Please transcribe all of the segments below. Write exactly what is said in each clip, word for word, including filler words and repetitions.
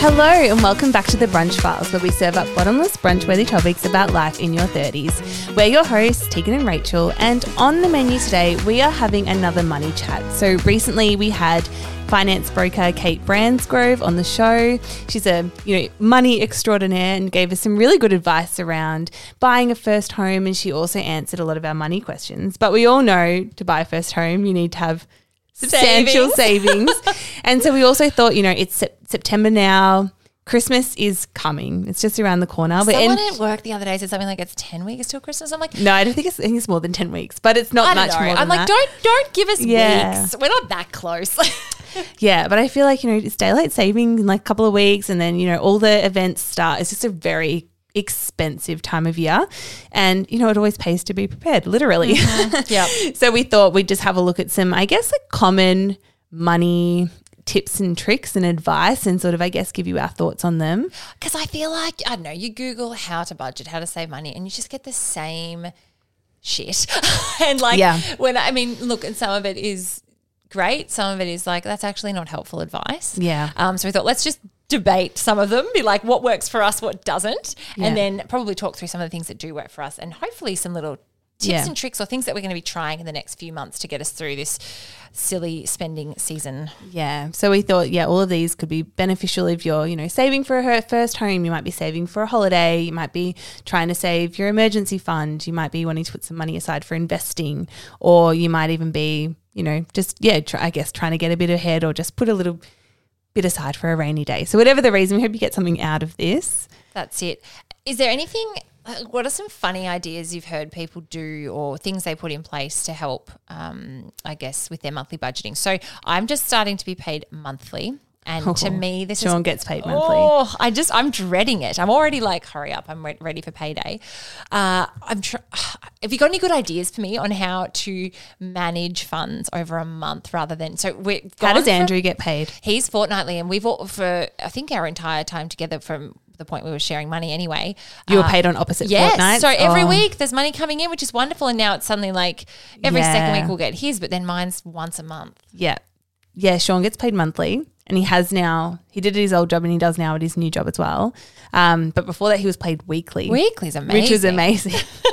Hello and welcome back to the Brunch Files, where we serve up bottomless brunch-worthy topics about life in your thirties. We're your hosts, Tegan and Rachel, and on the menu today, we are having another money chat. So recently we had finance broker Kate Bransgrove on the show. She's a you know money extraordinaire and gave us some really good advice around buying a first home, and she also answered a lot of our money questions. But we all know to buy a first home, you need to have substantial savings. And so we also thought, you know, it's sep- September now. Christmas is coming. It's just around the corner. Someone at work the other day said something like it's ten weeks till Christmas. I'm like, no, I don't think it's, I think it's more than ten weeks, but it's not I don't much know. more than I'm like, that. don't don't give us Yeah. weeks. We're not that close. Yeah, but I feel like, you know, it's daylight saving in like a couple of weeks, and then, you know, all the events start. It's just a very expensive time of year, and you know it always pays to be prepared, literally. Mm-hmm. Yeah. So we thought we'd just have a look at some, I guess, like common money tips and tricks and advice, and sort of, I guess, give you our thoughts on them. Because I feel like, I don't know, you Google how to budget, how to save money, and you just get the same shit. And like, Yeah. when I mean, look, and some of it is great. Some of it is like, that's actually not helpful advice. Yeah. Um. So we thought, let's just debate some of them, be like, what works for us, what doesn't, Yeah. and then probably talk through some of the things that do work for us, and hopefully some little tips Yeah. and tricks or things that we're going to be trying in the next few months to get us through this silly spending season. Yeah. So we thought, yeah, all of these could be beneficial if you're, you know, saving for a first home. You might be saving for a holiday. You might be trying to save your emergency fund. You might be wanting to put some money aside for investing, or you might even be, you know, just, yeah, try, I guess trying to get a bit ahead, or just put a little bit aside for a rainy day. So whatever the reason, we hope you get something out of this. That's it. Is there anything, what are some funny ideas you've heard people do, or things they put in place to help, um, I guess, with their monthly budgeting? So I'm just starting to be paid monthly. And Oh, to me, this Sean is, gets paid monthly. Oh, I just, I'm dreading it. I'm already like, hurry up. I'm re- ready for payday. Uh, I'm tr- Have you got any good ideas for me on how to manage funds over a month rather than, so we're How does gone Andrew from- get paid? He's fortnightly, and we've all, for I think our entire time together from the point we were sharing money anyway. You were uh, paid on opposite Yes. fortnights? So every Oh. week there's money coming in, which is wonderful. And now it's suddenly like every Yeah. second week we'll get his, but then mine's once a month. Yeah. Yeah, Sean gets paid monthly, and he has now, he did at his old job and he does now at his new job as well. Um, but before that he was paid weekly. Weekly's amazing. Which is amazing.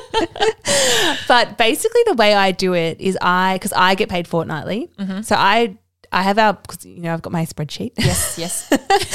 But basically the way I do it is I, because I get paid fortnightly. Mm-hmm. So I I have our, because, you know, I've got my spreadsheet. Yes, yes.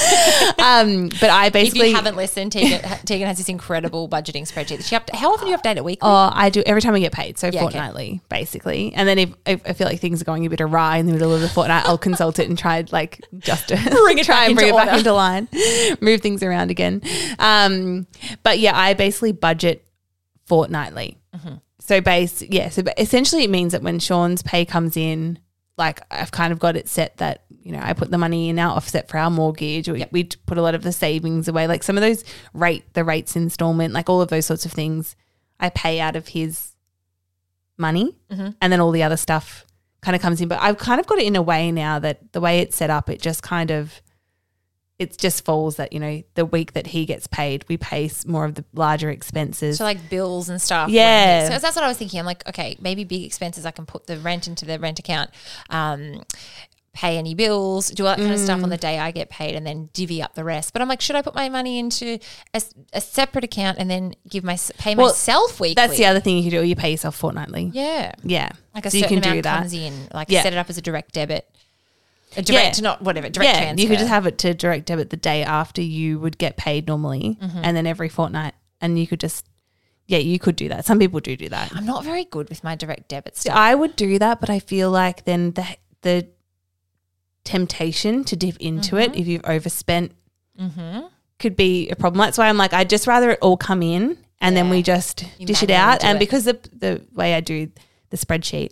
um, but I If basically. you haven't listened, Tegan, Tegan has this incredible budgeting spreadsheet. She up, how often do you update it weekly? Oh, I do every time I get paid, so Yeah, okay. fortnightly, basically. And then if, if I feel like things are going a bit awry in the middle of the fortnight, I'll consult it and try like just to Bring it try back and bring it into back order. into line, move things around again. Um, but yeah, I basically budget fortnightly. Mm-hmm. So base, yeah. So essentially, it means that when Sean's pay comes in, like I've kind of got it set that, you know, I put the money in our offset for our mortgage, or Yep. we put a lot of the savings away, like some of those rate, the rates installment, like all of those sorts of things I pay out of his money, Mm-hmm. and then all the other stuff kind of comes in. But I've kind of got it in a way now that the way it's set up, it just kind of, it just falls that, you know, the week that he gets paid, we pay s- more of the larger expenses. So like bills and stuff. Yeah. So that's what I was thinking. I'm like, okay, maybe big expenses, I can put the rent into the rent account, um, pay any bills, do all that kind of stuff on the day I get paid, and then divvy up the rest. But I'm like, should I put my money into a, a separate account and then give my pay Well, myself weekly? That's the other thing you can do. You pay yourself fortnightly. Yeah. Yeah. Like a So you certain can amount do that. comes in, like Yeah. set it up as a direct debit. A direct, Yeah. not whatever, direct yeah, transfer. you could just have it to direct debit the day after you would get paid normally, Mm-hmm. and then every fortnight, and you could just, yeah, you could do that. Some people do do that. I'm not very good with my direct debit So stuff. I would do that, but I feel like then the the temptation to dip into it if you've overspent Mm-hmm. could be a problem. That's why I'm like, I'd just rather it all come in and then Yeah. we just You dish it manually out. do And it. because the the way I do the spreadsheet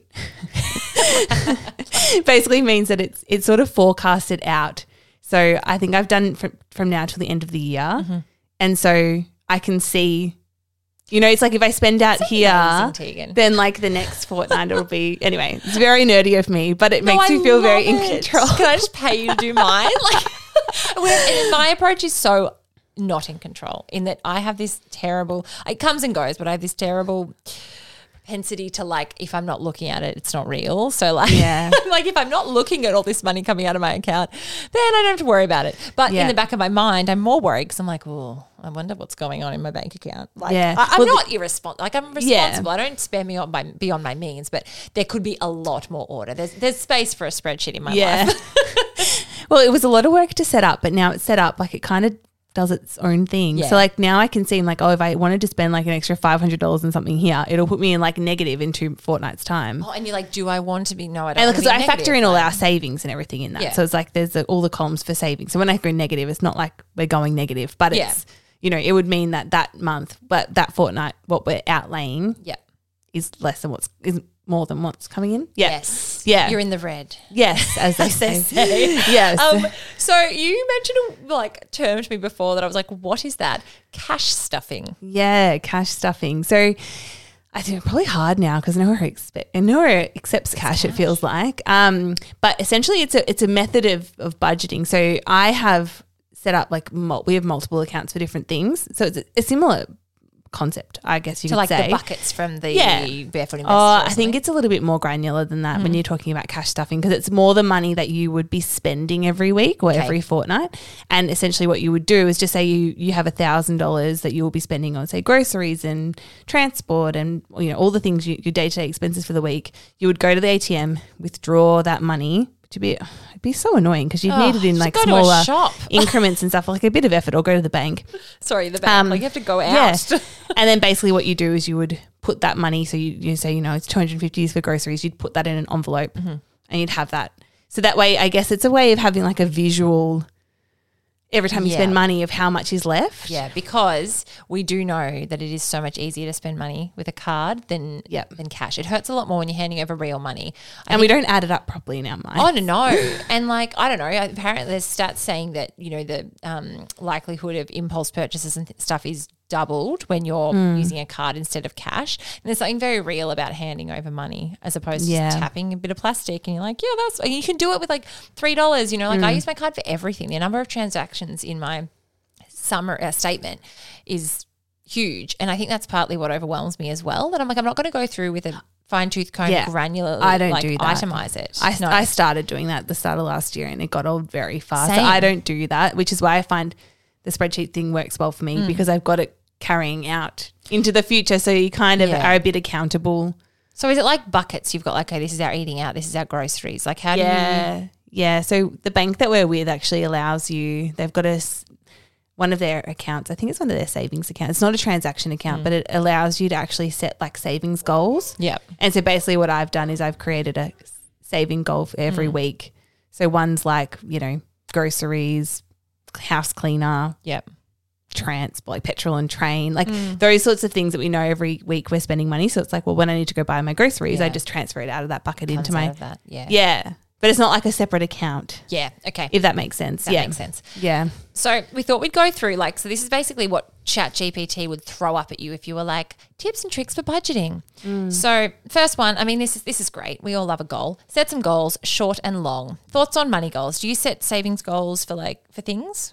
basically means that it's it's sort of forecasted out. So I think I've done from from now till the end of the year, Mm-hmm. and so I can see. You know, it's like if I spend out That's here, amazing, Tegan. then like the next fortnight it'll be anyway. It's very nerdy of me, but it No, makes I me feel very love in it. control. Can I just pay you to do mine? Like, and my approach is so not in control in that I have this terrible. It comes and goes, but I have this terrible propensity to like, if I'm not looking at it, it's not real. So like, Yeah. like if I'm not looking at all this money coming out of my account, then I don't have to worry about it. But Yeah. in the back of my mind, I'm more worried because I'm like, oh, I wonder what's going on in my bank account. Like, Yeah. I, I'm Well, not irresponsible. Like I'm responsible. I don't spend me on my, beyond my means, but there could be a lot more order. There's there's space for a spreadsheet in my Yeah. life. Well, it was a lot of work to set up, but now it's set up like it kind of does its own thing. Yeah. So like now I can see like, oh, if I wanted to spend like an extra five hundred dollars on something here, it'll put me in like negative in two fortnights time. Oh, and you're like, do I want to be? No, I don't. Because I factor in all our savings and everything in that. Yeah. So it's like there's the, all the columns for savings. So when I go negative, it's not like we're going negative, but Yeah. it's, you know, it would mean that that month, but that fortnight, what we're outlaying Yeah. is less than what's, is more than what's coming in. Yeah. Yes. Yeah. You're in the red. Yes, as they As they say. say. Yes. Um, so you mentioned a like term to me before that I was like, what is that? Cash stuffing. Yeah, cash stuffing. So I think it's probably hard now because nowhere expect nowhere accepts cash, it feels like. Um, but essentially, it's a it's a method of of budgeting. So I have set up like mul- we have multiple accounts for different things. So it's a, a similar concept, I guess you So could like say. the buckets from the Yeah. Barefoot Investor. Oh, or I think something. it's a little bit more granular than that when you're talking about cash stuffing because it's more the money that you would be spending every week or Okay. every fortnight. And essentially what you would do is just say you you have one thousand dollars that you will be spending on, say, groceries and transport and, you know, all the things, you, your day-to-day expenses for the week. You would go to the A T M, withdraw that money. To be, it'd be so annoying because you'd Oh, need it in just like go to a smaller shop. increments and stuff, like a bit of effort, or go to the bank. Sorry, the bank. Um, like you have to go out. Yeah. And then basically what you do is you would put that money, so you, you say, you know, it's two hundred fifty dollars for groceries, you'd put that in an envelope Mm-hmm. and you'd have that. So that way, I guess it's a way of having like a visual every time you Yeah. spend money of how much is left. Yeah, because we do know that it is so much easier to spend money with a card than Yep. than cash. It hurts a lot more when you're handing over real money. I And we don't add it up properly in our mind. Oh, no, no. And like, I don't know, apparently there's stats saying that, you know, the um, likelihood of impulse purchases and th- stuff is doubled when you're Hmm. using a card instead of cash. And there's something very real about handing over money as opposed to Yeah. just tapping a bit of plastic and you're like, yeah, that's, and you can do it with like three dollars, you know, like I Hmm. use my card for everything. The number of transactions in my summer uh, statement is huge. And I think that's partly what overwhelms me as well, that I'm like, I'm not going to go through with a fine tooth comb Yeah. granularly, I don't like, do that. itemize it. I, No. I started doing that at the start of last year and it got old very fast. So Same. I don't do that, which is why I find the spreadsheet thing works well for me Mm. because I've got it carrying out into the future. So you kind of Yeah. are a bit accountable. So is it like buckets? You've got like, okay, this is our eating out, this is our groceries. Like how do you? Yeah. Yeah. So the bank that we're with actually allows you, they've got a, s- one of their accounts, I think it's one of their savings accounts. It's not a transaction account, but it allows you to actually set like savings goals. Yep. And so basically what I've done is I've created a saving goal for every week. So one's like, you know, groceries, house cleaner, Yep. transport, like petrol and train, like those sorts of things that we know every week we're spending money. So it's like, well, when I need to go buy my groceries, I Yeah. just transfer it out of that bucket Comes into my, out of that. Yeah. yeah. But it's not like a separate account, Yeah. Okay. if that makes sense. that yeah. makes sense. Yeah. So we thought we'd go through like, so this is basically what ChatGPT would throw up at you if you were like tips and tricks for budgeting. So first one, I mean, this is, this is great. We all love a goal. Set some goals, short and long. Thoughts on money goals. Do you set savings goals for like, for things?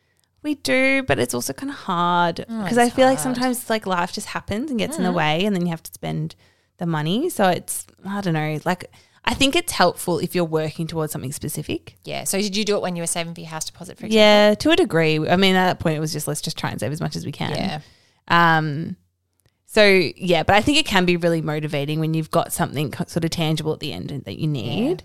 We do, but it's also kind of hard because Oh, I it's feel like hard. sometimes like life just happens and gets in the way and then you have to spend the money. So it's, I don't know, like I think it's helpful if you're working towards something specific. Yeah. So did you do it when you were saving for your house deposit, for example? Yeah, to a degree. I mean, at that point it was just, let's just try and save as much as we can. Yeah. Um, so yeah, but I think it can be really motivating when you've got something co- sort of tangible at the end that you need.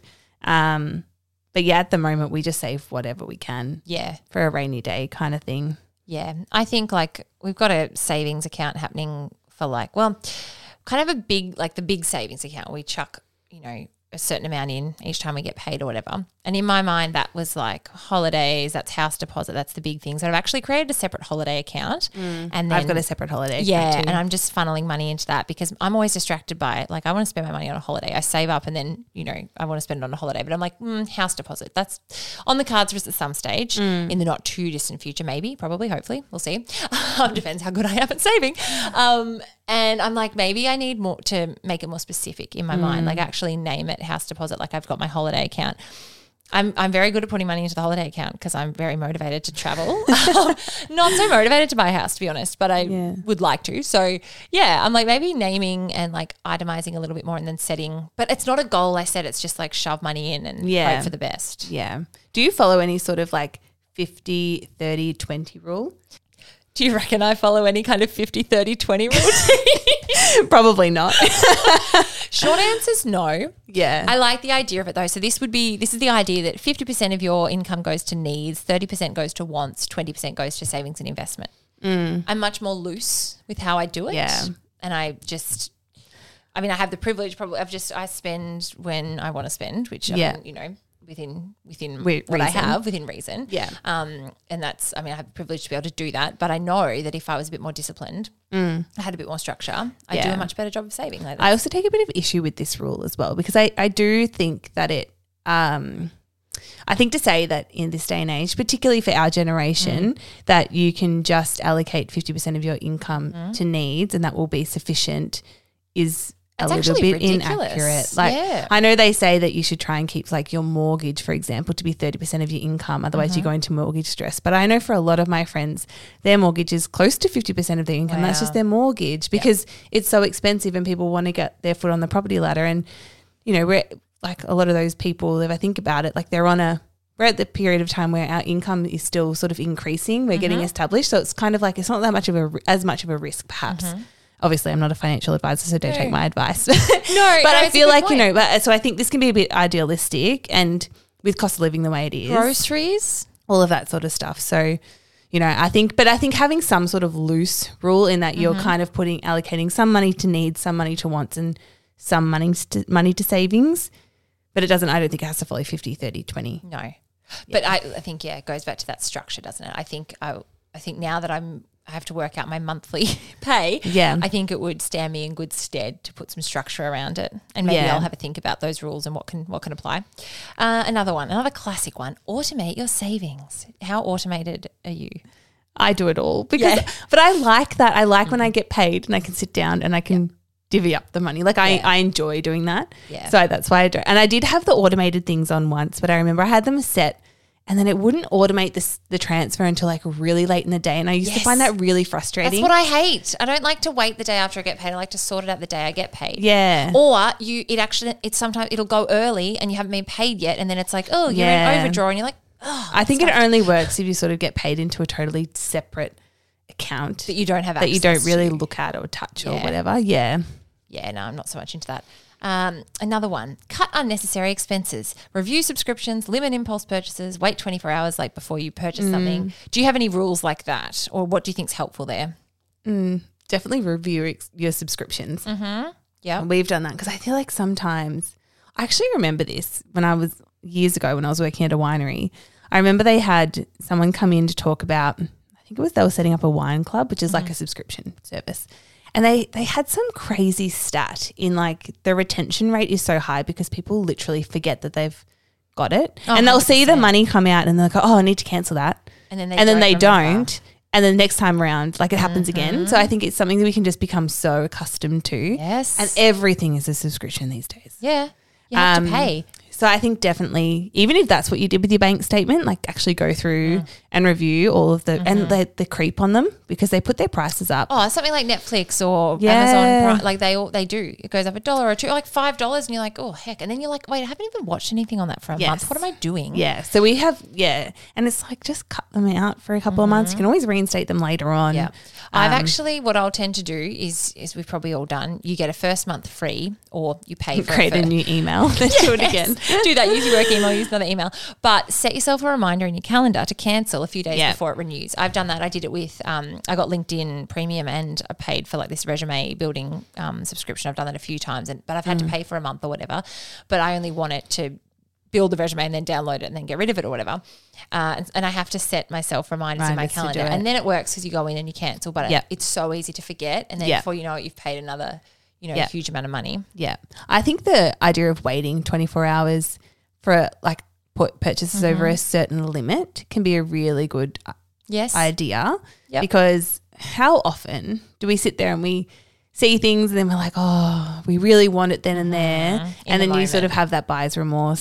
Um, but yeah, at the moment we just save whatever we can Yeah. for a rainy day kind of thing. Yeah. I think like we've got a savings account happening for like, well, kind of a big, like the big savings account. We chuck, you know, a certain amount in each time we get paid or whatever. And in my mind, that was like holidays, that's house deposit, that's the big things. So I've actually created a separate holiday account. And then I've got a separate holiday yeah, account too. and I'm just funneling money into that because I'm always distracted by it. Like I want to spend my money on a holiday. I save up and then, you know, I want to spend it on a holiday. But I'm like, mm, house deposit. That's on the cards for us at some stage in the not too distant future, maybe, probably, hopefully. We'll see. Um, depends how good I am at saving. Um, and I'm like, maybe I need more to make it more specific in my mind, like actually name it house deposit. Like I've got my holiday account. I'm I'm very good at putting money into the holiday account because I'm very motivated to travel. Not so motivated to buy a house, to be honest, but I Yeah. would like to. So yeah, I'm like maybe naming and like itemizing a little bit more and then setting. But it's not a goal I set. It's just like shove money in and Yeah. hope for the best. Yeah. Do you follow any sort of like fifty, thirty, twenty rule? Do you reckon I follow any kind of fifty, thirty, twenty routine? Probably not. Short answer's no. Yeah. I like the idea of it though. So this would be this is the idea that fifty percent of your income goes to needs, thirty percent goes to wants, twenty percent goes to savings and investment. Mm. I'm much more loose with how I do it. Yeah. And I just I mean I have the privilege probably of just I spend when I want to spend, which Yeah. I mean, you know, within within Wi- what I reason. have, within reason. Yeah. Um and that's I mean I have the privilege to be able to do that, but I know that if I was a bit more disciplined, I had a bit more structure, I do Yeah. a much better job of saving. Like I also take a bit of issue with this rule as well because I, I do think that it um I think to say that in this day and age, particularly for our generation, Mm. that you can just allocate fifty percent of your income Mm. to needs and that will be sufficient is a It's little actually bit ridiculous. inaccurate. Like Yeah. I know they say that you should try and keep like your mortgage, for example, to be thirty percent of your income. Otherwise Mm-hmm. you go into mortgage stress. But I know for a lot of my friends, their mortgage is close to fifty percent of their income. That's Wow. just their mortgage because it's so expensive and people want to get their foot on the property ladder. And, you know, we're like a lot of those people, if I think about it, like they're on a, we're at the period of time where our income is still sort of increasing. We're getting established. So it's kind of like, it's not that much of a, as much of a risk perhaps. Obviously, I'm not a financial advisor, so don't No. take my advice. No, but no, I it's a feel good like, you point. know, but so I think this can be a bit idealistic and with cost of living the way it is, groceries. all of that sort of stuff. So, you know, I think, but I think having some sort of loose rule in that you're kind of putting, allocating some money to needs, some money to wants and some money to, money to savings, but it doesn't, I don't think it has to follow fifty, thirty, twenty. No, but I, I think yeah, it goes back to that structure, doesn't it? I think I, I think now that I'm, I have to work out my monthly pay. Yeah. I think it would stand me in good stead to put some structure around it, and maybe Yeah. I'll have a think about those rules and what can what can apply. Uh, another one, another classic one: automate your savings. How automated are you? I do it all because, Yeah. but I like that. I like when I get paid and I can sit down and I can divvy up the money. Like I, Yeah. I enjoy doing that. Yeah. So that's why I do. And I did have the automated things on once, but I remember I had them set and then it wouldn't automate this, the transfer until like really late in the day. And I used to Yes. find that really frustrating. That's what I hate. I don't like to wait the day after I get paid. I like to sort it out the day I get paid. Yeah. Or you, it actually, it's sometimes it'll go early and you haven't been paid yet, and then it's like, oh, you're Yeah. in overdraw, and you're like, oh, I think it only works if you sort of get paid into a totally separate account that you don't have that access you don't really to. look at or touch or Yeah. whatever. Yeah. Yeah, no, I'm not so much into that. Um, another one, cut unnecessary expenses, review subscriptions, limit impulse purchases, wait twenty-four hours like before you purchase Mm. something. Do you have any rules like that, or what do you think's helpful there? Definitely review ex- your subscriptions. Yeah. We've done that because I feel like sometimes I actually remember this when I was years ago when I was working at a winery. I remember they had someone come in to talk about, I think it was they were setting up a wine club, which is like a subscription service. And they, they had some crazy stat in like the retention rate is so high because people literally forget that they've got it. Oh, and they'll see the one hundred percent. money come out and they're like, oh, I need to cancel that. And then they and then don't they remember. don't. And then next time around, like it happens again. So I think it's something that we can just become so accustomed to. Yes. And everything is a subscription these days. Yeah. You have Um, to pay. So I think definitely, even if that's what you did with your bank statement, like actually go through Mm. and review all of the, Mm-hmm. and the, the creep on them because they put their prices up. Oh, something like Netflix or Yeah. Amazon Prime, like they all they do. It goes up a dollar or two, or like five dollars, and you're like, oh heck! And then you're like, wait, I haven't even watched anything on that for a Yes. month. What am I doing? Yeah. So we have, yeah. And it's like, just cut them out for a couple of months. You can always reinstate them later on. Mm-hmm. Yeah. I've Um, actually, what I'll tend to do is, is we've probably all done, you get a first month free or you pay for create it. a for- new email. Then do it again. do that. Use your work email, use another email. But set yourself a reminder in your calendar to cancel a few days Yeah. before it renews. I've done that. I did it with, um, I got LinkedIn Premium and I paid for like this resume building um, subscription. I've done that a few times, and but I've had Mm. to pay for a month or whatever. But I only want it to build the resume and then download it and then get rid of it or whatever. Uh, and, and I have to set myself reminders in my Reminders to do calendar. it. And then it works because you go in and you cancel. But Yep. it, it's so easy to forget. And then Yep. before you know it, you've paid another, you know, Yep. huge amount of money. Yeah. I think the idea of waiting twenty-four hours for like put purchases over Mm-hmm. a certain limit can be a really good uh, Yes. idea Yep. because how often do we sit there and we see things and then we're like, oh, we really want it then and there. In And the then you sort moment. of have that buyer's remorse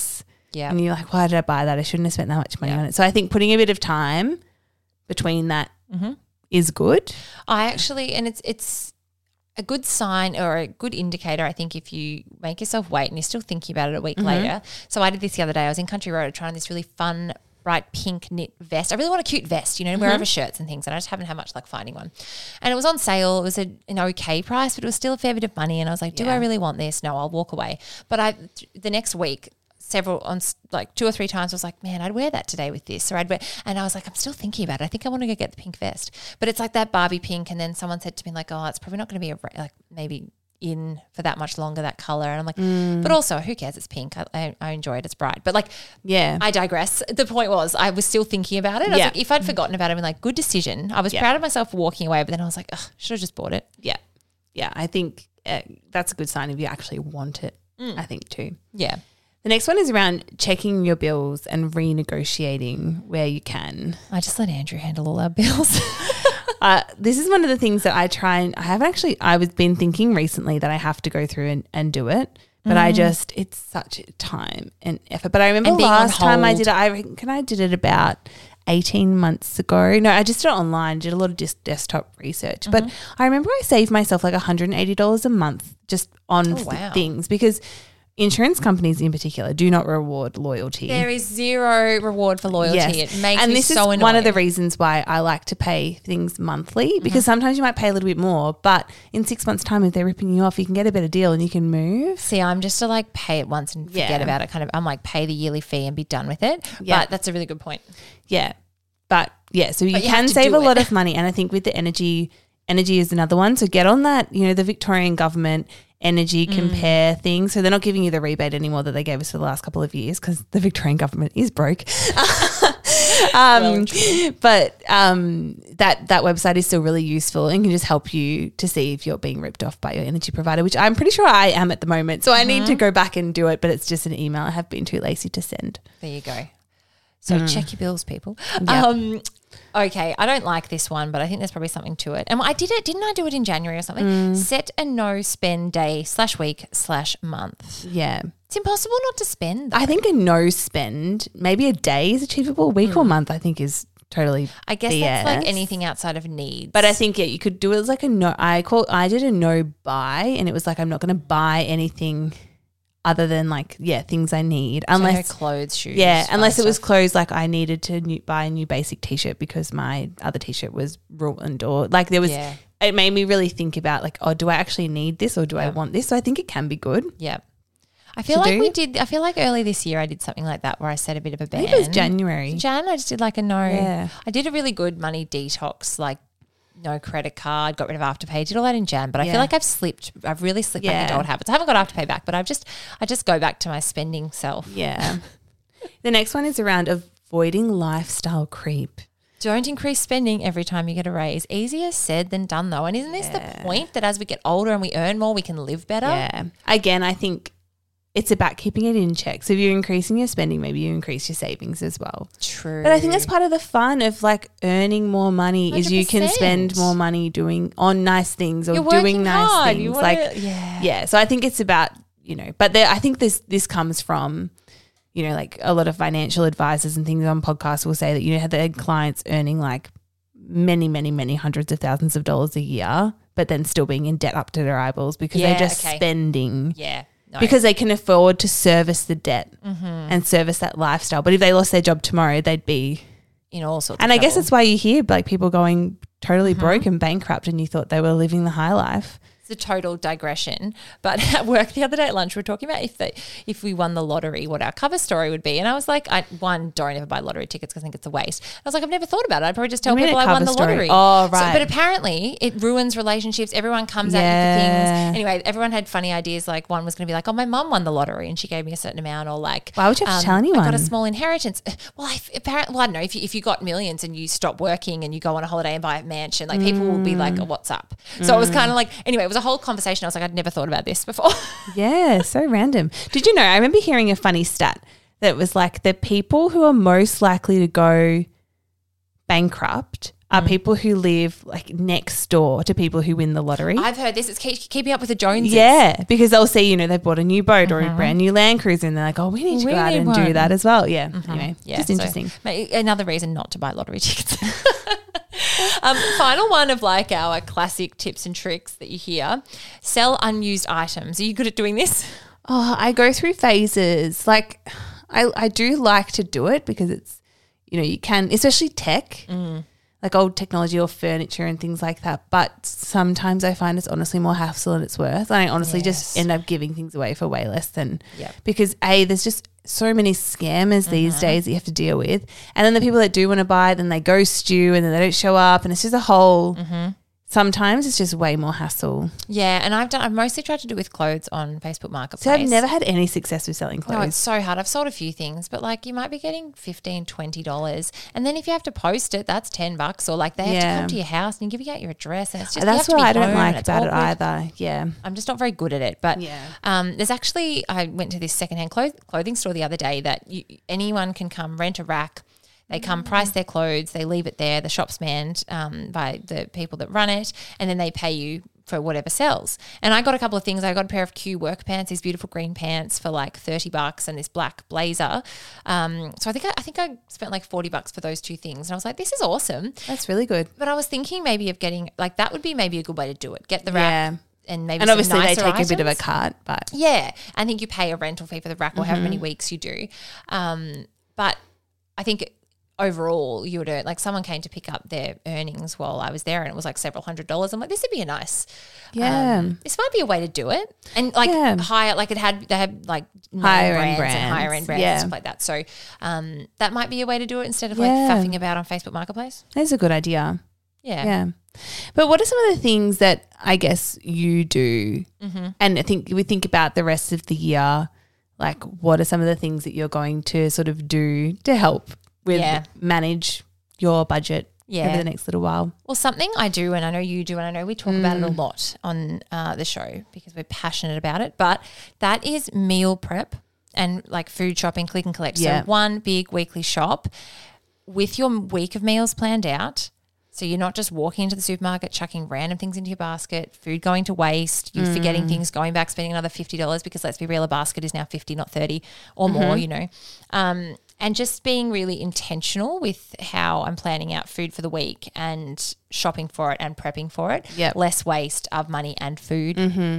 Yeah. And you're like, why did I buy that? I shouldn't have spent that much money Yeah. on it. So I think putting a bit of time between that Mm-hmm. is good. I actually, and it's it's a good sign or a good indicator, I think, if you make yourself wait and you're still thinking about it a week Mm-hmm. later. So I did this the other day. I was in Country Road trying this really fun bright pink knit vest. I really want a cute vest, you know, to wear over shirts and things, and I just haven't had much luck finding one. And it was on sale. It was a, an okay price, but it was still a fair bit of money. And I was like, do Yeah. I really want this? No, I'll walk away. But I the next week, several on s- like two or three times I was like, man, I'd wear that today with this, or I'd wear, and I was like, I'm still thinking about it. I think I want to go get the pink vest, but it's like that Barbie pink. And then someone said to me like, oh, it's probably not going to be a re- like maybe in for that much longer, that color. And I'm like, Mm. but also who cares? It's pink. I, I, I enjoy it. It's bright. But like, Yeah. I digress. The point was I was still thinking about it. I was Yeah. like, if I'd forgotten about it, I'd been like, good decision. I was Yeah. proud of myself for walking away, but then I was like, ugh, should have just bought it. yeah. Yeah. I think uh, that's a good sign if you actually want it, I think too. Yeah. The next one is around checking your bills and renegotiating where you can. I just let Andrew handle all our bills. Uh, this is one of the things that I try and I haven't actually, I was been thinking recently that I have to go through and, and do it. But I just, it's such time and effort. But I remember And being on last time I hold. did it, I reckon I did it about eighteen months ago. No, I just did it online, did a lot of just desktop research. But I remember I saved myself like one hundred eighty dollars a month just on Oh, th- wow. things because insurance companies in particular do not reward loyalty. There is zero reward for loyalty. Yes. It makes and me this so is annoyed. one of the reasons why I like to pay things monthly because sometimes you might pay a little bit more, but in six months' time, if they're ripping you off, you can get a better deal and you can move. See, I'm just to like pay it once and forget Yeah. about it. Kind of, I'm like pay the yearly fee and be done with it. Yeah. But that's a really good point. Yeah, but yeah, so you, But you have can to save do a lot it. of money, and I think with the energy, energy is another one. So get on that. You know, the Victorian government energy Mm. compare thing. So they're not giving you the rebate anymore that they gave us for the last couple of years because the Victorian government is broke. um, but um, that that website is still really useful and can just help you to see if you're being ripped off by your energy provider, which I'm pretty sure I am at the moment. So I need Mm-hmm. to go back and do it, but it's just an email I have been too lazy to send. There you go. So check your bills, people. Mm. Yep. Um, okay, I don't like this one, but I think there's probably something to it. And I did it, didn't I do it in January or something? Mm. Set a no spend day slash week slash month. Yeah. It's impossible not to spend. Though. I think a no spend, maybe a day is achievable. Week or month, I think is totally. I guess B S. that's like anything outside of needs. But I think yeah, you could do it as like a no. I call. I did a no buy, and it was like I'm not going to buy anything other than like yeah things I need So no unless clothes, shoes. yeah fun unless it was stuff. clothes like I needed to new, buy a new basic t-shirt because my other t-shirt was ruined or like there was. Yeah. It made me really think about like, oh, do I actually need this or do I Yeah. want this? So I think it can be good. Yeah. I feel To like do? we did. I feel like early this year I did something like that where I set a bit of a I ban. think it was January. Jan, I just did like a no. Yeah. I did a really good money detox, like no credit card, got rid of Afterpay, did all that in Jan. But I Yeah. feel like I've slipped. I've really slipped back into Yeah. old habits. I haven't got Afterpay back, but I've just I just go back to my spending self. Yeah. The next one is around avoiding lifestyle creep. Don't increase spending every time you get a raise. Easier said than done, though. And isn't this Yeah. the point that as we get older and we earn more, we can live better? Yeah. Again, I think it's about keeping it in check. So if you're increasing your spending, maybe you increase your savings as well. True. But I think that's part of the fun of like earning more money is you can one hundred percent. spend more money doing on nice things or You're doing working nice hard. things. You wanna- like yeah. yeah. So I think it's about, you know, but there I think this this comes from, you know, like a lot of financial advisors and things on podcasts will say that, you know, they had clients earning like many, many, many hundreds of thousands of dollars a year, but then still being in debt up to their eyeballs because Yeah, they're just okay. spending Yeah. No. because they can afford to service the debt Mm-hmm. and service that lifestyle. But if they lost their job tomorrow, they'd be. in all sorts And of I guess trouble. that's why you hear like people going totally Mm-hmm. broke and bankrupt, and you thought they were living the high life. a total digression, but at work the other day at lunch we were talking about if they if we won the lottery, what our cover story would be. And I was like, I one, don't ever buy lottery tickets because I think it's a waste. I was like, I've never thought about it. I'd probably just tell You mean people a I won cover the story? lottery. Oh, So- right. but apparently it ruins relationships. Everyone comes at you Yeah. for things. Anyway, everyone had funny ideas. Like one was going to be like, oh, my mum won the lottery and she gave me a certain amount, or like, Why would you have to tell I got anyone? a small inheritance. Well, I, apparently, well, I don't know. If you, if you got millions and you stop working and you go on a holiday and buy a mansion, like people will be like, oh, what's up? So it was kind of like, anyway, it was a whole conversation. I was like, I'd never thought about this before. Yeah, so random. Did you know, I remember hearing a funny stat that was like the people who are most likely to go bankrupt are people who live like next door to people who win the lottery. I've heard this. It's keep, keeping up with the Joneses. Yeah, because they'll see, you know, they've bought a new boat or a brand new Land Cruiser and they're like, oh, we need to We go out need and one. do that as well. Yeah, Mm-hmm. anyway, Yeah, just so interesting. ma- another reason not to buy lottery tickets. um, final one of like our classic tips and tricks that you hear: sell unused items. Are you good at doing this? Oh, I go through phases. Like I, I do like to do it because it's, you know, you can, especially tech, Mm. like old technology or furniture and things like that. But sometimes I find it's honestly more hassle than it's worth. And I honestly just Yes. end up giving things away for way less than, Yep. because A, there's just so many scammers these Mm-hmm. days that you have to deal with. And then the people that do want to buy it, then they ghost you and then they don't show up. And it's just a whole, Mm-hmm. sometimes it's just way more hassle. Yeah, and I've done. I've mostly tried to do with clothes on Facebook Marketplace. So I've never had any success with selling clothes. No, it's so hard. I've sold a few things, but like you might be getting fifteen dollars, twenty dollars. And then if you have to post it, that's ten bucks. Or like they have Yeah. to come to your house and give you out your address. And it's just, you That's have to what be I don't home like and it's about it awkward. either. Yeah. I'm just not very good at it. But Yeah. um, there's actually, I went to this secondhand cloth- clothing store the other day that you, anyone can come rent a rack. They come price their clothes, they leave it there, the shop's manned um, by the people that run it, and then they pay you for whatever sells. And I got a couple of things. I got a pair of Q work pants, these beautiful green pants for like thirty bucks, and this black blazer. Um, so I think I, I think I spent like forty bucks for those two things. And I was like, this is awesome. That's really good. But I was thinking maybe of getting, like that would be maybe a good way to do it. Get the rack Yeah. and maybe And some obviously they nicer take a bit of a items. cut, but Yeah. I think you pay a rental fee for the rack or however Mm-hmm. many weeks you do. Um, but I think overall you would earn, like someone came to pick up their earnings while I was there and it was like several hundred dollars. I'm like, this would be a nice, Yeah. um, this might be a way to do it. And like Yeah. higher, like it had, they had like name Higher brands, end and brands. higher end brands Yeah. and stuff like that. So um, that might be a way to do it instead of Yeah. like faffing about on Facebook Marketplace. that's a good idea. Yeah. Yeah. But what are some of the things that I guess you do? Mm-hmm. And I think we think about the rest of the year, like what are some of the things that you're going to sort of do to help with Yeah. manage your budget Yeah. over the next little while? Well, something I do, and I know you do, and I know we talk about Mm. it a lot on uh, the show because we're passionate about it, but that is meal prep and like food shopping, click and collect. Yeah. So one big weekly shop with your week of meals planned out. So you're not just walking into the supermarket, chucking random things into your basket, food going to waste, you forgetting things, going back, spending another fifty dollars because let's be real, a basket is now fifty, not thirty or more, you know. Um, and just being really intentional with how I'm planning out food for the week and shopping for it and prepping for it. Yep. Less waste of money and food.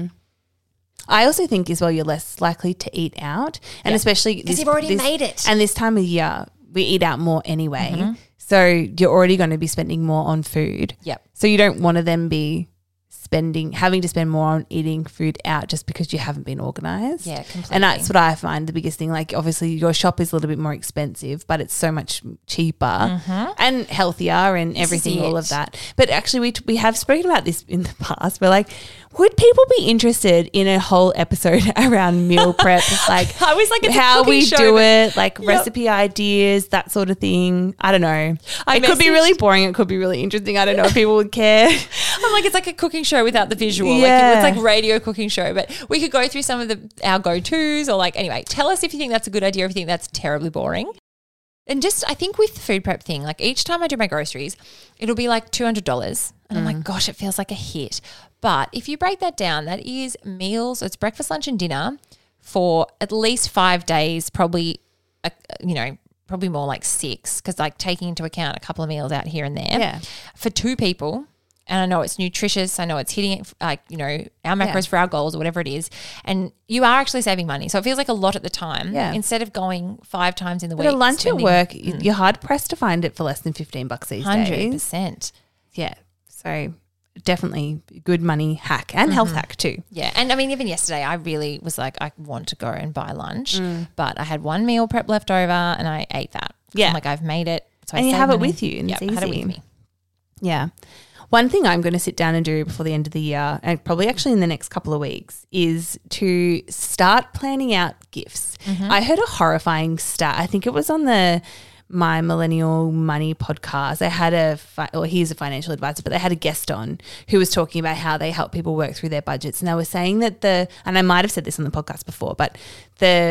I also think as well you're less likely to eat out, and Yeah. especially Because this- you've already this- made it. And this time of year we eat out more anyway, Mm-hmm. so you're already going to be spending more on food. Yep. So you don't want to then be spending, having to spend more on eating food out just because you haven't been organized. Yeah, completely. And that's what I find the biggest thing. Like obviously your shop is a little bit more expensive, but it's so much cheaper and healthier and everything, all of it. that. But actually we, we have spoken about this in the past. We're like, would people be interested in a whole episode around meal prep? Like I was like, it's a how cooking we show, do but- it, like Yep. recipe ideas, that sort of thing. I don't know. I it could be messaged- really boring. It could be really interesting. I don't know if people would care. I'm like, it's like a cooking show without the visual. Yeah. Like it's like radio cooking show, but we could go through some of the our go-tos or like, anyway, tell us if you think that's a good idea, if you think that's terribly boring. And just, I think with the food prep thing, like each time I do my groceries, it'll be like two hundred dollars. And I'm like, gosh, it feels like a hit. But if you break that down, that is meals, it's breakfast, lunch and dinner for at least five days, probably, uh, you know, probably more like six because like taking into account a couple of meals out here and there. Yeah. For two people, and I know it's nutritious, I know it's hitting like, you know, our macros Yeah. for our goals or whatever it is, and you are actually saving money. So it feels like a lot at the time. Yeah. Instead of going five times in the But week. a lunch spending at work, y- you're hard pressed to find it for less than fifteen bucks these one hundred days. percent. Yeah. So definitely good money hack and health hack too. Yeah. And I mean, even yesterday, I really was like, I want to go and buy lunch, Mm. but I had one meal prep left over and I ate that. Yeah. I'm like, I've made it. So I And you saved have it money. with you and Yep, it's I had it easy. with me. Yeah. One thing I'm going to sit down and do before the end of the year, and probably actually in the next couple of weeks, is to start planning out gifts. I heard a horrifying stat. I think it was on the My Millennial Money podcast. They had a, fi- or he's a financial advisor, but they had a guest on who was talking about how they help people work through their budgets. And they were saying that the, and I might have said this on the podcast before, but the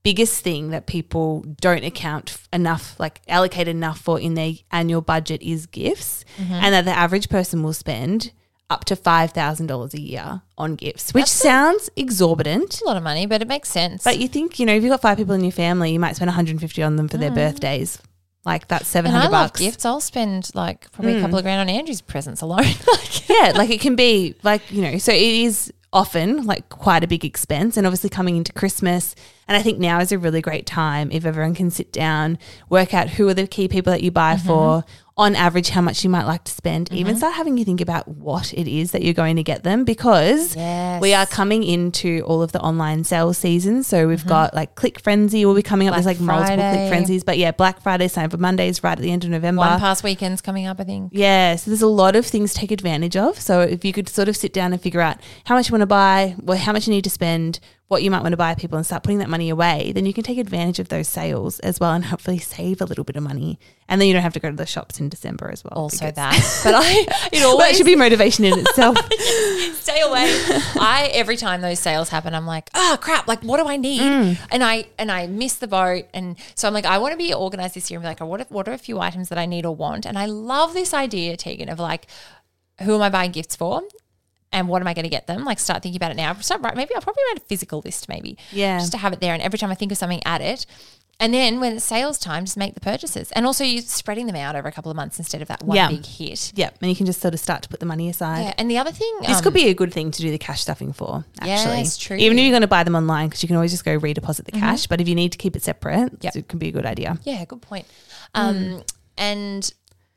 biggest thing that people don't account enough, like allocate enough for in their annual budget is gifts, mm-hmm. and that the average person will spend up to five thousand dollars a year on gifts, which That's sounds a, exorbitant. It's a lot of money, but it makes sense. But you think, you know, if you've got five people in your family, you might spend one hundred fifty on them for mm. their birthdays. Like that's seven hundred and I bucks. love gifts. I'll spend like probably mm. a couple of grand on Andrew's presents alone. Yeah, like it can be like, you know, so it is often like quite a big expense, and obviously coming into Christmas. And I think now is a really great time if everyone can sit down, work out who are the key people that you buy mm-hmm. for, on average how much you might like to spend, mm-hmm. even start having you think about what it is that you're going to get them, because yes. we are coming into all of the online sales season. So we've mm-hmm. got like Click Frenzy will be coming up. Black There's like Friday. multiple Click Frenzies, but yeah, Black Friday, Cyber Mondays right at the end of November. One Pass weekend's coming up, I think. Yeah, so there's a lot of things to take advantage of. So if you could sort of sit down and figure out how much you want to buy, well, how much you need to spend, what you might want to buy people, and start putting that money away, then you can take advantage of those sales as well and hopefully save a little bit of money. And then you don't have to go to the shops in December as well. Also that. But I it always well, it should be motivation in itself. Stay away. I every time those sales happen, I'm like, oh crap, like what do I need? Mm. And I and I miss the boat. And so I'm like, I want to be organized this year and be like, oh, what if, what are a few items that I need or want? And I love this idea, Tegan, of like, who am I buying gifts for? And what am I going to get them? Like start thinking about it now. Start right. Maybe I'll probably write a physical list maybe. Yeah. Just to have it there. And every time I think of something, add it. And then when it's sales time, just make the purchases. And also you're spreading them out over a couple of months instead of that one yeah. big hit. Yeah. And you can just sort of start to put the money aside. Yeah. And the other thing. This um, could be a good thing to do the cash stuffing for, actually. Yes, true. Even if you're going to buy them online, because you can always just go redeposit the mm-hmm. cash. But if you need to keep it separate, yep. it can be a good idea. Yeah, good point. Um, mm. And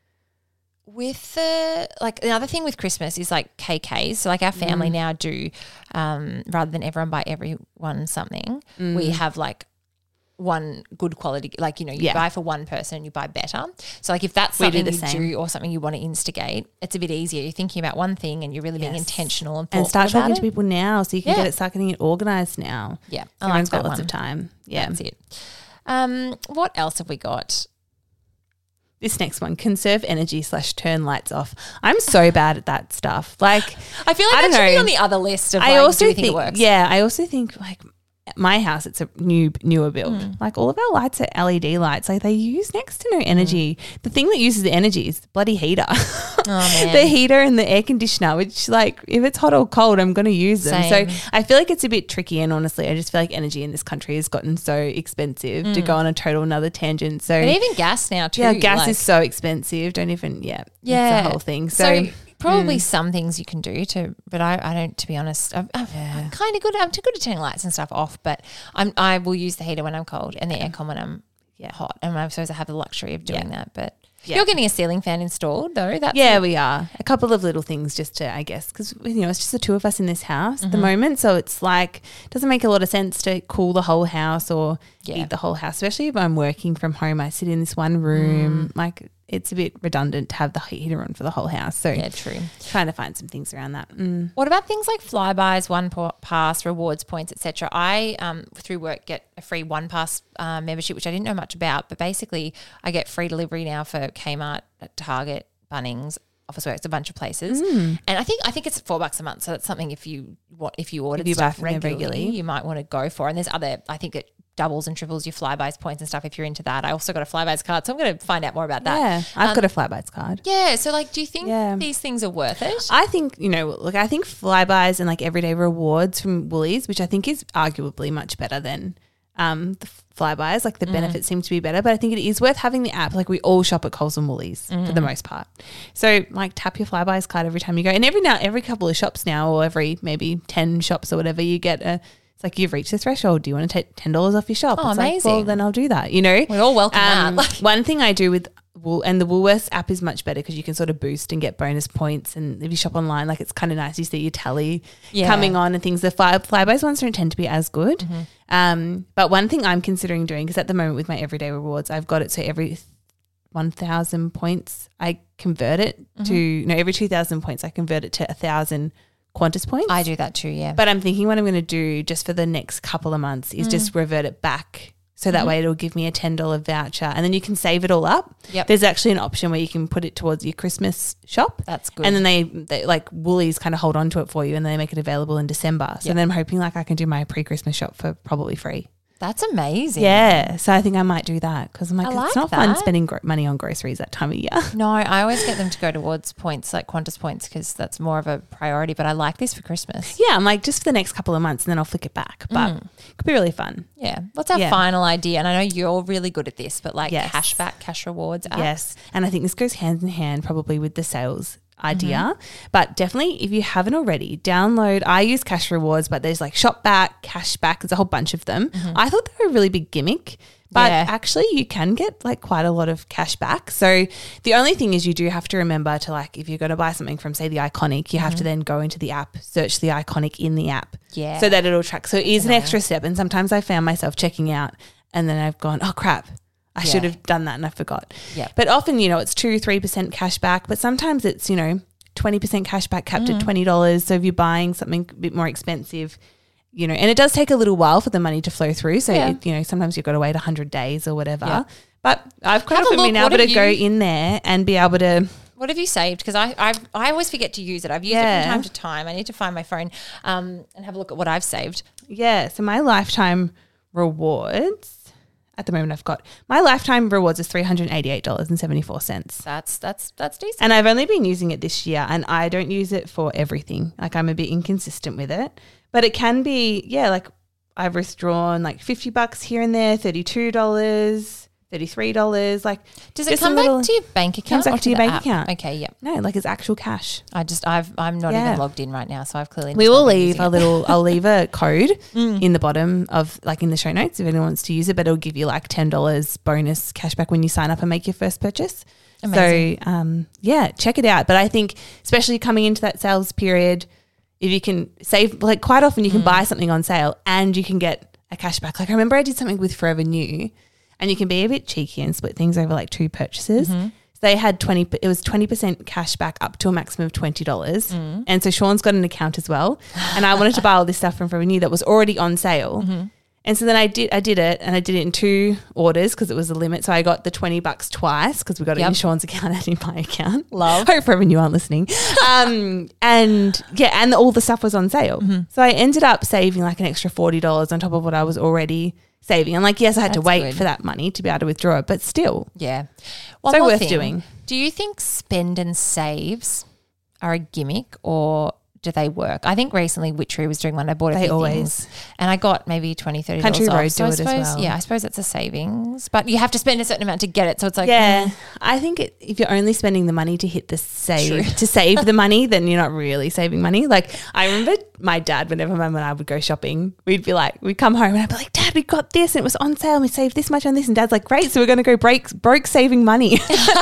with the, like the other thing with Christmas is like K Ks. So like our family mm. now do, um, rather than everyone buy everyone something, mm. we have like one good quality, like, you know, you yeah. buy for one person and you buy better. So like if that's we something do you same. do or something you want to instigate, it's a bit easier. You're thinking about one thing and you're really yes. being intentional and thoughtful and start talking about to people now, so you can yeah. get it, start getting it organised now. Yeah, I everyone's like got lots one. of time. Yeah, that's it. Um, what else have we got? This next one, conserve energy slash turn lights off. I'm so bad at that stuff. Like, I feel like I that should know. be on the other list of I like, also do we think, think it works? Yeah, I also think like my house, it's a new newer build. Mm. Like all of our lights are L E D lights. Like they use next to no energy. Mm. The thing that uses the energy is the bloody heater. Oh, man. The heater and the air conditioner, which like if it's hot or cold, I'm going to use them. Same. So I feel like it's a bit tricky, and honestly, I just feel like energy in this country has gotten so expensive mm. to go on a total another tangent. So and even gas now too. Yeah, gas like, is so expensive. Don't even yeah, yeah, it's the whole thing. So, so probably mm. some things you can do to, but I, I don't. To be honest, I'm, I'm, yeah. I'm kind of good. I'm too good at turning lights and stuff off, but I'm I will use the heater when I'm cold and the aircon when I'm yeah hot. And I'm supposed to have the luxury of doing yeah. that, but. Yeah. You're getting a ceiling fan installed though. That's yeah, it. we are. A couple of little things just to, I guess, because, you know, it's just the two of us in this house mm-hmm. at the moment. So it's like, it doesn't make a lot of sense to cool the whole house or yeah. heat the whole house, especially if I'm working from home. I sit in this one room. Mm. Like, it's a bit redundant to have the heater on for the whole house. So yeah, true. Trying to find some things around that. Mm. What about things like flybys, one pass, rewards points, et cetera? I um, through work get a free one pass uh, membership, which I didn't know much about, but basically I get free delivery now for Kmart, Target, Bunnings, Officeworks, a bunch of places, mm. and I think I think it's four bucks a month. So that's something if you what if you ordered if you stuff buy regularly, regularly, you might want to go for. And there's other, I think it doubles and triples your flybys points and stuff if you're into that. I also got a flybys card, so I'm going to find out more about that. Yeah, I've um, got a flybys card. Yeah, so like, do you think yeah. these things are worth it? I think, you know, look, I think flybys and like everyday rewards from Woolies, which I think is arguably much better than um, the flybys, like the mm. benefits seem to be better, but I think it is worth having the app. Like we all shop at Coles and Woolies mm. for the most part. So like tap your flybys card every time you go. And every now, every couple of shops now, or every maybe ten shops or whatever, you get a, it's like you've reached the threshold. Do you want to take ten dollars off your shop? Oh, it's amazing. Like, well, then I'll do that, you know. We all welcome um, that. One thing I do with Wool, and the Woolworths app is much better because you can sort of boost and get bonus points. And if you shop online, like it's kind of nice. You see your tally yeah. coming on and things. The fly, flybys ones don't tend to be as good. Mm-hmm. Um, but one thing I'm considering doing, because at the moment with my everyday rewards, I've got it so every one thousand points I convert it mm-hmm. to, no, every two thousand points I convert it to one thousand Qantas points. I do that too, yeah. But I'm thinking what I'm going to do just for the next couple of months is mm. just revert it back. So that mm-hmm. way it'll give me a ten dollars voucher and then you can save it all up. Yep. There's actually an option where you can put it towards your Christmas shop. That's good. And then they, they like Woolies kind of hold on to it for you and they make it available in December. So yep. then I'm hoping like I can do my pre-Christmas shop for probably free. That's amazing. Yeah. So I think I might do that because I'm like, I it's like not fun that. spending gro- money on groceries that time of year. No, I always get them to go towards points like Qantas points because that's more of a priority. But I like this for Christmas. Yeah. I'm like, just for the next couple of months and then I'll flick it back. But Mm. it could be really fun. Yeah. What's our Yeah. final idea? And I know you're really good at this, but like Yes. cashback, cash rewards apps. Yes. And I think this goes hand in hand probably with the sales idea. Mm-hmm. But definitely if you haven't already, download, I use Cash Rewards, but there's like Shop Back, Cash Back, there's a whole bunch of them. I thought they were a really big gimmick. But Yeah. actually you can get like quite a lot of cash back. So the only thing is you do have to remember to like if you're going to buy something from say the Iconic, you have to then go into the app, search the Iconic in the app. Yeah. So that it'll track. So it is an annoying. extra step. And sometimes I found myself checking out and then I've gone, oh crap, I Yeah. should have done that and I forgot. Yep. But often, you know, it's two, three percent cash back, but sometimes it's, you know, twenty percent cash back capped Mm. at twenty dollars. So if you're buying something a bit more expensive, you know, and it does take a little while for the money to flow through. So, Yeah. it, you know, sometimes you've got to wait one hundred days or whatever. Yeah. But I've kind Have of a look. been able What to have go you- in there and be able to, What have you saved? Because I, I I always forget to use it. I've used it Yeah. from time to time. I need to find my phone um, and have a look at what I've saved. yeah. So my lifetime rewards, at the moment I've got, my lifetime rewards is three hundred eighty-eight dollars and seventy-four cents. That's that's that's decent. And I've only been using it this year and I don't use it for everything. Like I'm a bit inconsistent with it. But it can be, yeah, like I've withdrawn like fifty bucks here and there, thirty-two dollars, thirty-three dollars. Like, Does it just a come little- back to your bank account? comes back or to your the bank app? account. Okay, yeah. no, like it's actual cash. I just I've I'm not Yeah. even logged in right now, so I've clearly We just will not been leave using a it. little, I'll leave a code Mm. in the bottom of like in the show notes if anyone wants to use it, but it'll give you like ten dollars bonus cashback when you sign up and make your first purchase. Amazing. So, um, yeah, check it out. But I think especially coming into that sales period, if you can save, like quite often you can Mm. buy something on sale and you can get a cashback. Like I remember I did something with Forever New and you can be a bit cheeky and split things over like two purchases. Mm-hmm. So they had twenty, it was twenty percent cash back up to a maximum of twenty dollars. Mm. And so Sean's got an account as well. And I wanted to buy all this stuff from Forever New that was already on sale. Mm-hmm. And so then I did I did it and I did it in two orders because it was a limit. So I got the twenty bucks twice because we got it Yep. in Sean's account and in my account. Love. Hope Forever New aren't listening. Um, and yeah, and all the stuff was on sale. Mm-hmm. So I ended up saving like an extra forty dollars on top of what I was already saving. And like, yes, I had to That's wait good. for that money to be able to withdraw it, but still. Yeah. One So more worth thing. doing. Do you think spend and saves are a gimmick or do they work? I think recently Witchery was doing one. I bought a They few always. things and I got maybe twenty dollars, thirty dollars Country off. Road So do I it as suppose, well. yeah, I suppose it's a savings, but you have to spend a certain amount to get it. So it's like, Yeah, mm, I think it, if you're only spending the money to hit the save True. to save the money, then you're not really saving money. Like I remember my dad, whenever my mum and I would go shopping, we'd be like, we'd come home and I'd be like, Dad, we got this and it was on sale and we saved this much on this. And Dad's like, great, so we're going to go break broke saving money.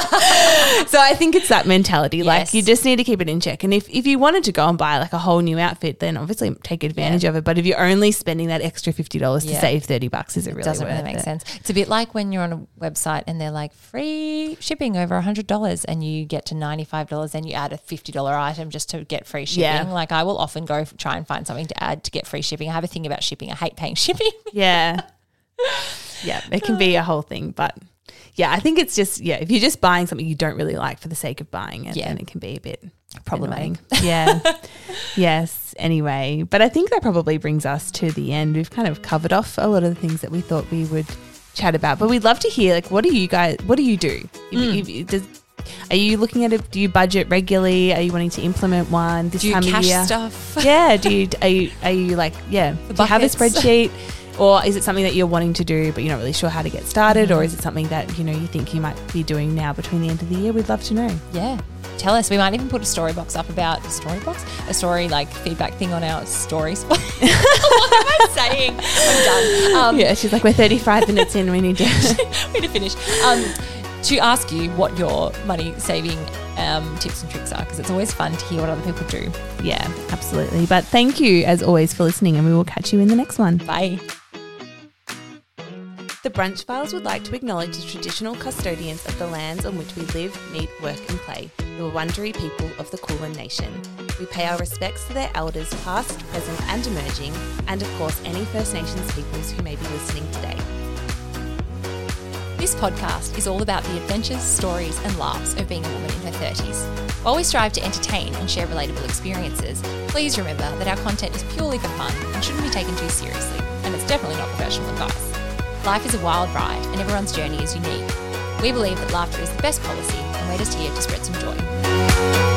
So I think it's that mentality. Like Yes. you just need to keep it in check. And if, if you wanted to go and buy like a whole new outfit, then obviously take advantage of it. But if you're only spending that extra fifty dollars to Yeah. save thirty bucks, is it really doesn't worth really make it? sense. It's a bit like when you're on a website and they're like free shipping over one hundred dollars and you get to ninety-five dollars and you add a fifty dollars item just to get free shipping. Yeah. Like I will often go f- try and find something to add to get free shipping. I have a thing about shipping. I hate paying shipping. Yeah. Yeah, it can be a whole thing. But yeah, I think it's just, yeah, if you're just buying something you don't really like for the sake of buying it, Yeah. then it can be a bit Problematic. annoying. Yeah. Yes. Anyway, but I think that probably brings us to the end. We've kind of covered off a lot of the things that we thought we would chat about, but we'd love to hear, like, what do you guys, what do you do? If, Mm. if, if, does, are you looking at it? Do you budget regularly? Are you wanting to implement one this Do you time cash of year? stuff? Yeah. Do you, are you, are you like, yeah, do you have a buckets. spreadsheet? Or is it something that you're wanting to do but you're not really sure how to get started? Or is it something that, you know, you think you might be doing now between the end of the year? We'd love to know. Yeah. Tell us. We might even put a story box up about story box, a story like feedback thing on our stories. What am I saying? I'm done. Um, Yeah, she's like, we're thirty-five minutes in, we need to. Way to finish. Um, to ask you what your money saving um, tips and tricks are, because it's always fun to hear what other people do. Yeah, absolutely. But thank you as always for listening and we will catch you in the next one. Bye. The Brunch Files would like to acknowledge the traditional custodians of the lands on which we live, meet, work and play, the Wurundjeri people of the Kulin Nation. We pay our respects to their elders past, present and emerging, and of course any First Nations peoples who may be listening today. This podcast is all about the adventures, stories and laughs of being a woman in her thirties. While we strive to entertain and share relatable experiences, please remember that our content is purely for fun and shouldn't be taken too seriously, and it's definitely not professional advice. Life is a wild ride and everyone's journey is unique. We believe that laughter is the best policy and we're just here to spread some joy.